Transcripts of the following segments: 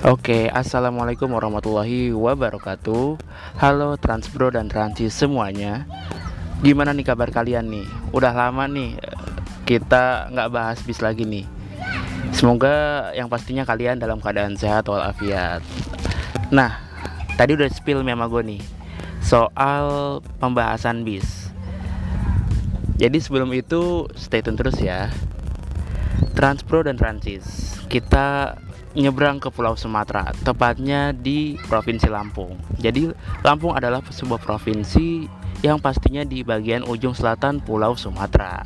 Oke, assalamualaikum warahmatullahi wabarakatuh. Halo Transbro dan Transis semuanya. Gimana nih kabar kalian nih? Udah lama nih kita nggak bahas bis lagi nih. Semoga yang pastinya kalian dalam keadaan sehat walafiat. Nah, tadi udah spill sama gue nih soal pembahasan bis. Jadi sebelum itu stay tune terus ya. Transpro dan Transis, kita nyebrang ke Pulau Sumatera, tepatnya di Provinsi Lampung. Jadi Lampung adalah sebuah provinsi yang pastinya di bagian ujung selatan Pulau Sumatera.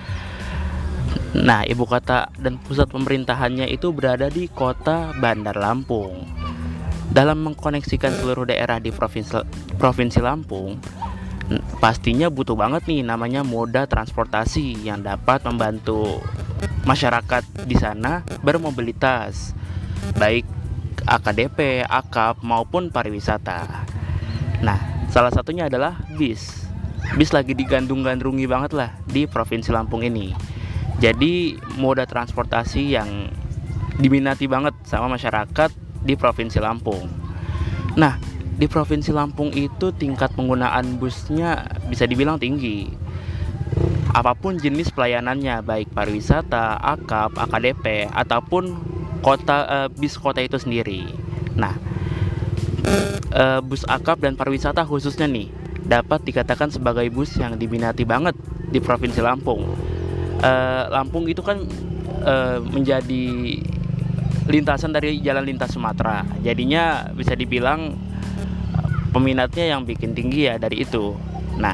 Nah, ibu kota dan pusat pemerintahannya itu berada di kota Bandar Lampung. Dalam mengkoneksikan seluruh daerah di Provinsi Lampung, pastinya butuh banget nih namanya moda transportasi yang dapat membantu masyarakat di sana bermobilitas, baik AKDP, AKAP maupun pariwisata. Nah, salah satunya adalah bis. Bis lagi digandrungi banget lah di Provinsi Lampung ini. Jadi moda transportasi yang diminati banget sama masyarakat di Provinsi Lampung. Nah, di Provinsi Lampung itu tingkat penggunaan busnya bisa dibilang tinggi. Apapun jenis pelayanannya, baik pariwisata, AKAP, AKDP, ataupun bis kota itu sendiri. Nah, bus AKAP dan pariwisata khususnya nih dapat dikatakan sebagai bus yang diminati banget di Provinsi Lampung. Lampung itu kan menjadi lintasan dari jalan lintas Sumatera. Jadinya bisa dibilang peminatnya yang bikin tinggi ya dari itu. Nah,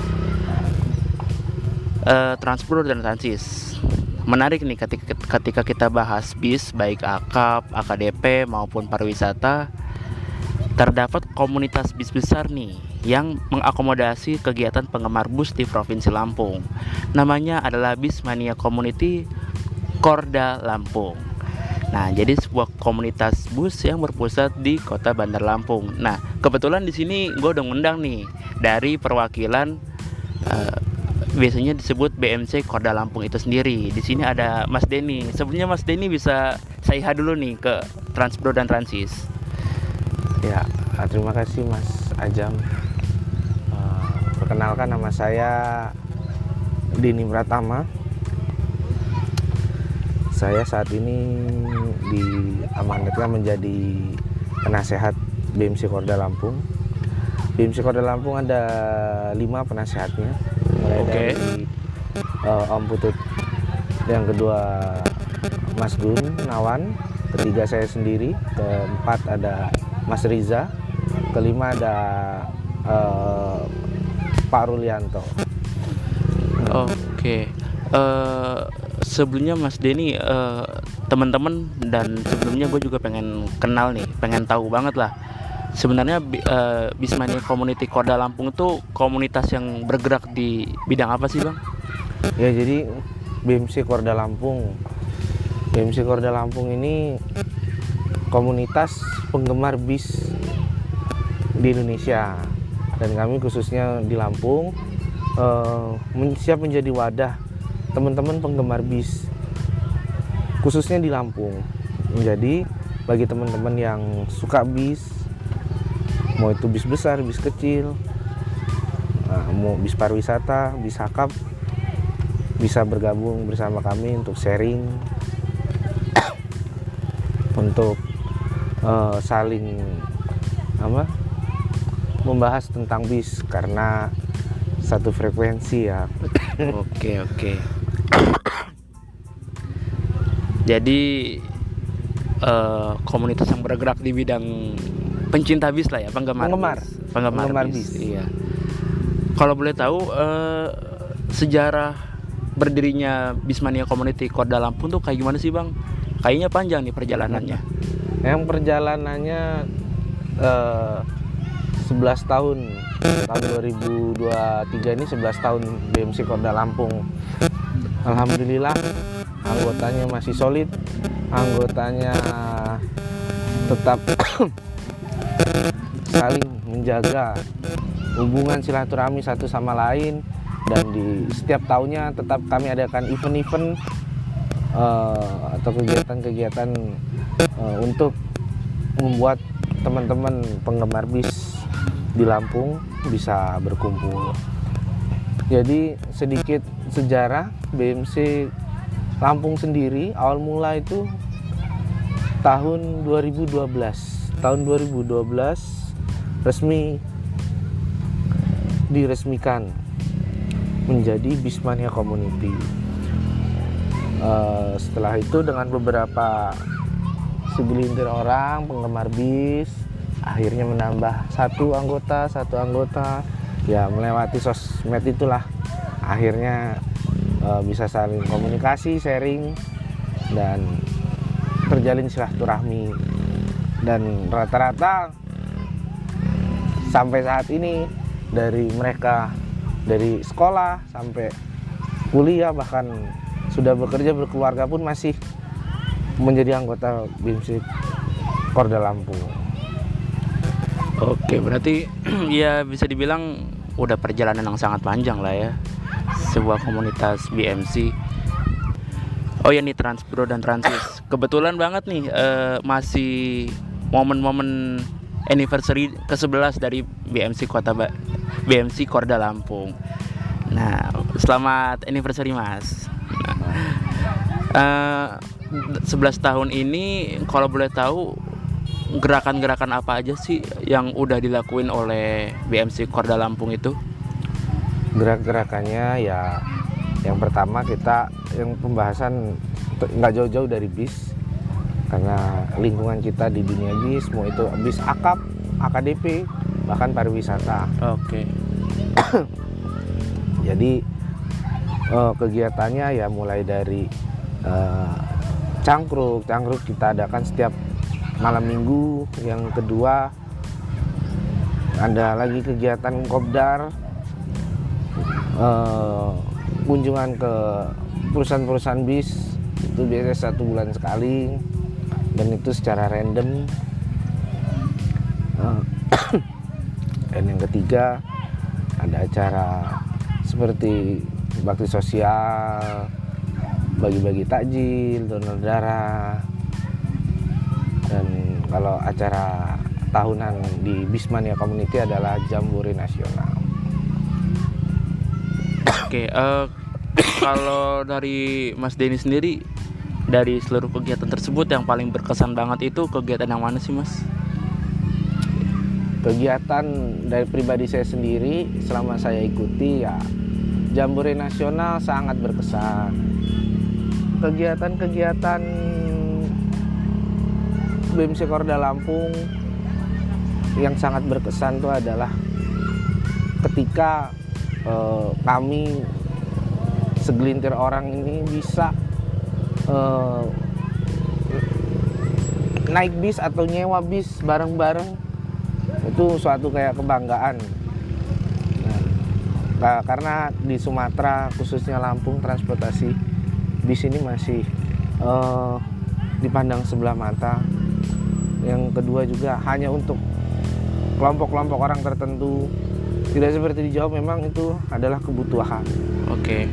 Transpro dan Transis menarik nih ketika kita bahas bis, baik AKAP, AKDP maupun pariwisata. Terdapat komunitas bis besar nih yang mengakomodasi kegiatan penggemar bus di Provinsi Lampung. Namanya adalah Bismania Community Korda Lampung. Nah, jadi sebuah komunitas bus yang berpusat di Kota Bandar Lampung. Nah, kebetulan di sini gue udah ngundang nih dari perwakilan biasanya disebut BMC Korda Lampung itu sendiri. Di sini ada Mas Denny. Sebelumnya Mas Denny bisa say-hi dulu nih ke Transpro dan Transis. Ya, terima kasih Mas Ajam. Perkenalkan, nama saya Denny Pratama. Saya saat ini diamanatkan menjadi penasehat BMC Korda Lampung. BMC Korda Lampung ada 5 penasehatnya, mulai dari Om Putut, yang kedua Mas Gun Nawan, ketiga saya sendiri, keempat ada Mas Riza, kelima ada Pak Rulianto. Oke. Sebelumnya Mas Denny, teman-teman dan sebelumnya gue juga pengen kenal nih, pengen tahu banget lah. Sebenarnya Bismania Community Korda Lampung itu komunitas yang bergerak di bidang apa sih, Bang? Ya, jadi BMC Korda Lampung ini komunitas penggemar bis di Indonesia, dan kami khususnya di Lampung siap menjadi wadah teman-teman penggemar bis khususnya di Lampung. Jadi bagi teman-teman yang suka bis, mau itu bis besar, bis kecil, mau bis pariwisata, bis AKAP, bisa bergabung bersama kami untuk sharing, untuk saling membahas tentang bis karena satu frekuensi ya. Oke. Jadi komunitas yang bergerak di bidang pencinta bis lah ya, penggemar bis. Iya. Kalau boleh tahu sejarah berdirinya Bismania Community Korda Lampung tuh kayak gimana sih, Bang? Kayaknya panjang nih perjalanannya. Yang perjalanannya 11 tahun. Tahun 2023 ini 11 tahun BMC Korda Lampung. Alhamdulillah anggotanya masih solid, anggotanya tetap saling menjaga hubungan silaturahmi satu sama lain, dan di setiap tahunnya tetap kami adakan event-event atau kegiatan-kegiatan untuk membuat teman-teman penggemar bis di Lampung bisa berkumpul. Jadi sedikit sejarah BMC Lampung sendiri awal mula itu tahun 2012. Tahun 2012 diresmikan menjadi Bismania Community. Setelah itu dengan beberapa segelintir orang penggemar bis akhirnya menambah satu anggota ya, melewati sosmed itulah akhirnya bisa saling komunikasi, sharing, dan terjalin silaturahmi. Dan rata-rata sampai saat ini dari mereka dari sekolah sampai kuliah bahkan sudah bekerja berkeluarga pun masih menjadi anggota BMC Korda Lampung. Oke, berarti ya bisa dibilang udah perjalanan yang sangat panjang lah ya sebuah komunitas BMC. Oh ya nih Transpro dan Transis, kebetulan banget nih masih momen-momen anniversary ke-11 dari BMC Korda Lampung. Nah, selamat anniversary Mas. 11 tahun ini kalau boleh tahu gerakan-gerakan apa aja sih yang udah dilakuin oleh BMC Korda Lampung itu? Gerak-gerakannya ya yang pertama kita yang pembahasan nggak jauh-jauh dari bis, karena lingkungan kita di dunia bis, mau itu bis akap, AKDP, bahkan pariwisata. Oke. Jadi kegiatannya ya mulai dari cangkruk kita adakan setiap malam minggu. Yang kedua ada lagi kegiatan kopdar, kunjungan ke perusahaan-perusahaan bis, itu biasanya 1 bulan sekali dan itu secara random. Dan yang ketiga ada acara seperti bakti sosial, bagi-bagi takjil, donor darah. Dan kalau acara tahunan di Bismania Community adalah Jambore Nasional. Oke, kalau dari Mas Denny sendiri, dari seluruh kegiatan tersebut yang paling berkesan banget itu kegiatan yang mana sih Mas? Kegiatan dari pribadi saya sendiri selama saya ikuti ya Jambore Nasional sangat berkesan. Kegiatan-kegiatan BMC Korda Lampung yang sangat berkesan itu adalah ketika kami segelintir orang ini bisa naik bis atau nyewa bis bareng-bareng, itu suatu kayak kebanggaan. Nah, karena di Sumatera khususnya Lampung transportasi bis ini masih dipandang sebelah mata. Yang kedua juga hanya untuk kelompok-kelompok orang tertentu, tidak seperti di Jawa. Memang itu adalah kebutuhan. Oke.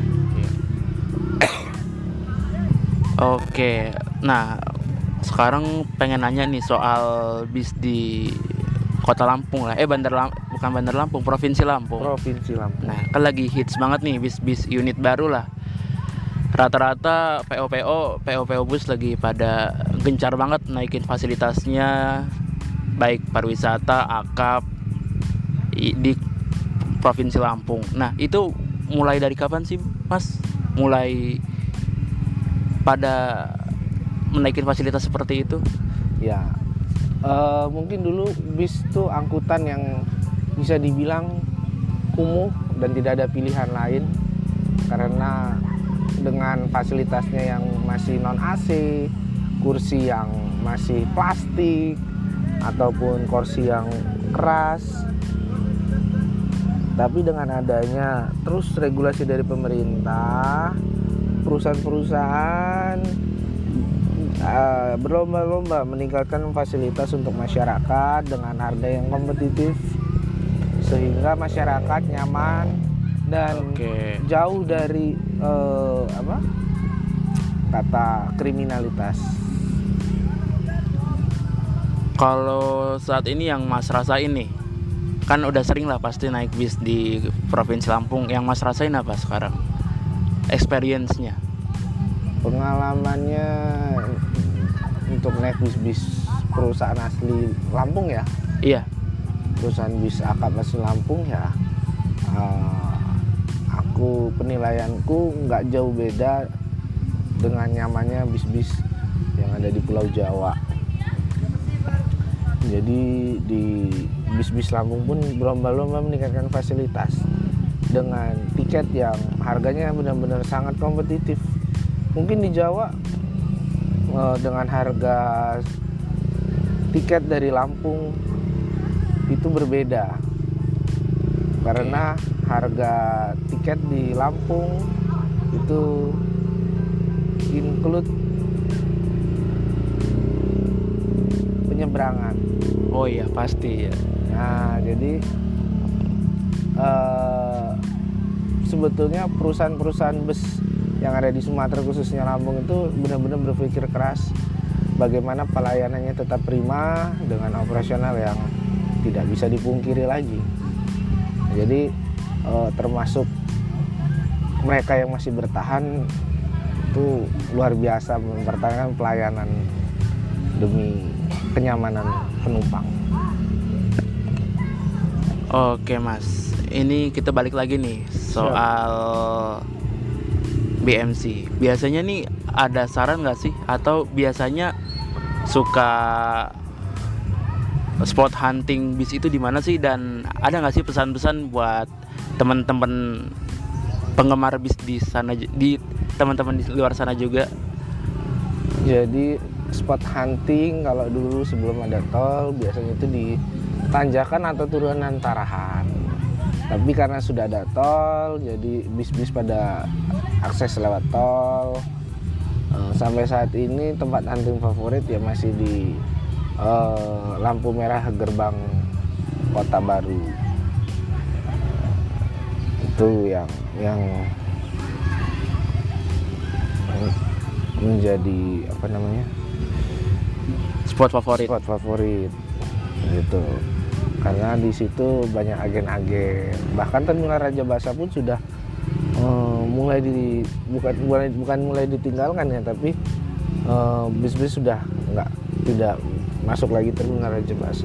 Oke, nah sekarang pengen nanya nih soal bis di Kota Lampung lah, bukan Bandar Lampung, Provinsi Lampung. Provinsi Lampung. Nah, kan lagi hits banget nih bis-bis unit baru lah. Rata-rata PO bus lagi pada gencar banget naikin fasilitasnya, baik pariwisata, akap di Provinsi Lampung. Nah, itu mulai dari kapan sih, Mas? Mulai pada menaikin fasilitas seperti itu? Ya, mungkin dulu bis itu angkutan yang bisa dibilang kumuh dan tidak ada pilihan lain, karena dengan fasilitasnya yang masih non AC, kursi yang masih plastik ataupun kursi yang keras. Tapi dengan adanya terus regulasi dari pemerintah, perusahaan-perusahaan berlomba-lomba meningkatkan fasilitas untuk masyarakat dengan harga yang kompetitif, sehingga masyarakat nyaman dan jauh dari kata kriminalitas. Kalau saat ini yang Mas rasain nih, kan udah sering lah pasti naik bis di Provinsi Lampung. Yang Mas rasain apa sekarang? Experience-nya? Pengalamannya untuk naik bis-bis perusahaan asli Lampung ya, Iya. perusahaan bis akap asli Lampung ya, aku penilaianku nggak jauh beda dengan nyamannya bis-bis yang ada di Pulau Jawa. Jadi di bis-bis Lampung pun berlomba-lomba meningkatkan fasilitas dengan tiket yang harganya benar-benar sangat kompetitif. Mungkin di Jawa dengan harga tiket dari Lampung itu berbeda karena harga tiket di Lampung itu include penyeberangan. Oh iya pasti ya. Nah jadi sebetulnya perusahaan-perusahaan bus yang ada di Sumatera khususnya Lampung itu benar-benar berpikir keras bagaimana pelayanannya tetap prima dengan operasional yang tidak bisa dipungkiri lagi. Jadi termasuk mereka yang masih bertahan itu luar biasa mempertahankan pelayanan demi kenyamanan penumpang. Oke Mas, ini kita balik lagi nih soal BMC. Biasanya nih ada saran nggak sih? Atau biasanya suka spot hunting bis itu di mana sih? Dan ada nggak sih pesan-pesan buat teman-teman penggemar bis di sana, di teman-teman di luar sana juga? Jadi spot hunting kalau dulu sebelum ada tol biasanya itu di tanjakan atau turunan Tarahan. Tapi karena sudah ada tol, jadi bis-bis pada akses lewat tol. Sampai saat ini tempat hunting favorit ya masih di lampu merah gerbang Kota Baru. Itu yang menjadi apa namanya? Spot favorit. Spot favorit gitu. Karena di situ banyak agen-agen. Bahkan Terminal Raja Basa pun sudah bukan mulai ditinggalkan ya, tapi bis-bis sudah tidak masuk lagi Terminal Raja Basa.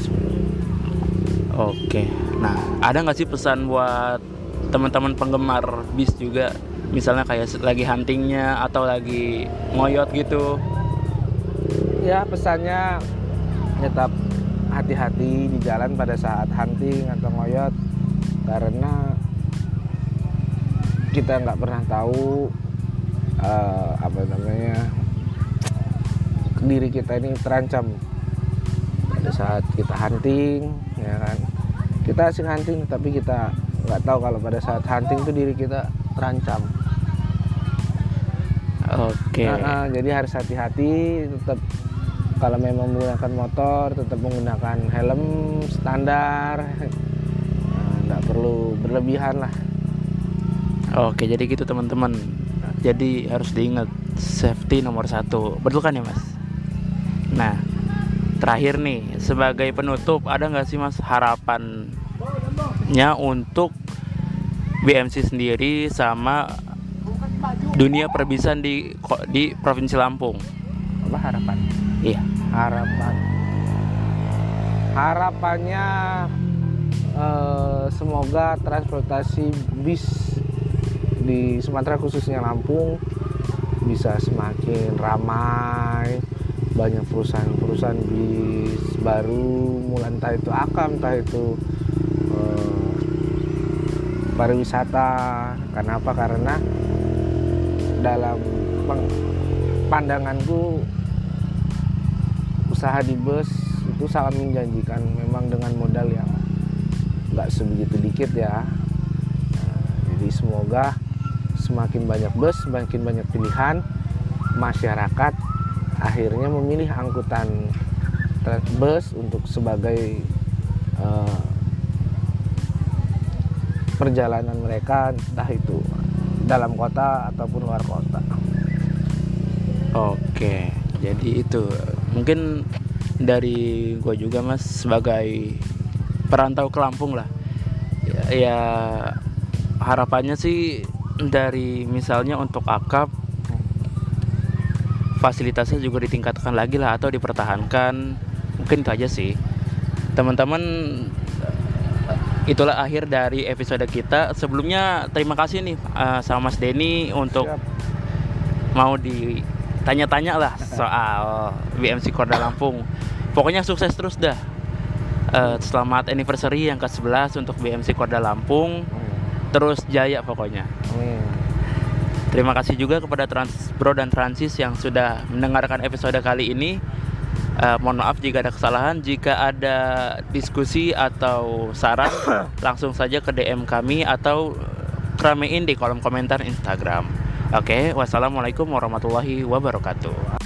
Oke. Nah, ada nggak sih pesan buat teman-teman penggemar bis juga? Misalnya kayak lagi huntingnya atau lagi ngoyot gitu? Ya pesannya tetap hati-hati di jalan pada saat hunting atau ngoyot, karena kita nggak pernah tahu diri kita ini terancam pada saat kita hunting, ya kan? Kita asik hunting tapi kita nggak tahu kalau pada saat hunting itu diri kita terancam. Oke. Jadi harus hati-hati, tetap kalau memang menggunakan motor tetap menggunakan helm standar, nggak perlu berlebihan lah. Oke, jadi gitu teman-teman. Jadi harus diingat, safety nomor 1. Betul kan ya Mas? Nah, terakhir nih, sebagai penutup, ada nggak sih Mas harapannya untuk BMC sendiri sama dunia perbisan di Provinsi Lampung? Apa harapan? Iya. Harapannya semoga transportasi bis di Sumatera khususnya Lampung bisa semakin ramai, banyak perusahaan-perusahaan bis baru mulai, entah itu akam, entah itu pariwisata. Kenapa? Karena dalam pandanganku usaha di bus itu sangat menjanjikan, memang dengan modal yang nggak sebegitu dikit ya. Jadi semoga semakin banyak bus, semakin banyak pilihan, masyarakat akhirnya memilih angkutan bus untuk sebagai perjalanan mereka, entah itu dalam kota ataupun luar kota. Oke, jadi itu mungkin dari gue juga Mas sebagai perantau ke Lampung lah. Ya harapannya sih dari misalnya untuk akap fasilitasnya juga ditingkatkan lagi lah atau dipertahankan. Mungkin itu aja sih teman-teman. Itulah akhir dari episode kita. Sebelumnya terima kasih nih sama Mas Denny untuk mau ditanya-tanya lah soal BMC Korda Lampung. Pokoknya sukses terus dah. Selamat anniversary yang ke-11 untuk BMC Korda Lampung. Terus jaya pokoknya. Terima kasih juga kepada Transbro dan Transis yang sudah mendengarkan episode kali ini. Mohon maaf jika ada kesalahan. Jika ada diskusi atau saran, langsung saja ke DM kami atau ramein di kolom komentar Instagram. Oke, wassalamualaikum warahmatullahi wabarakatuh.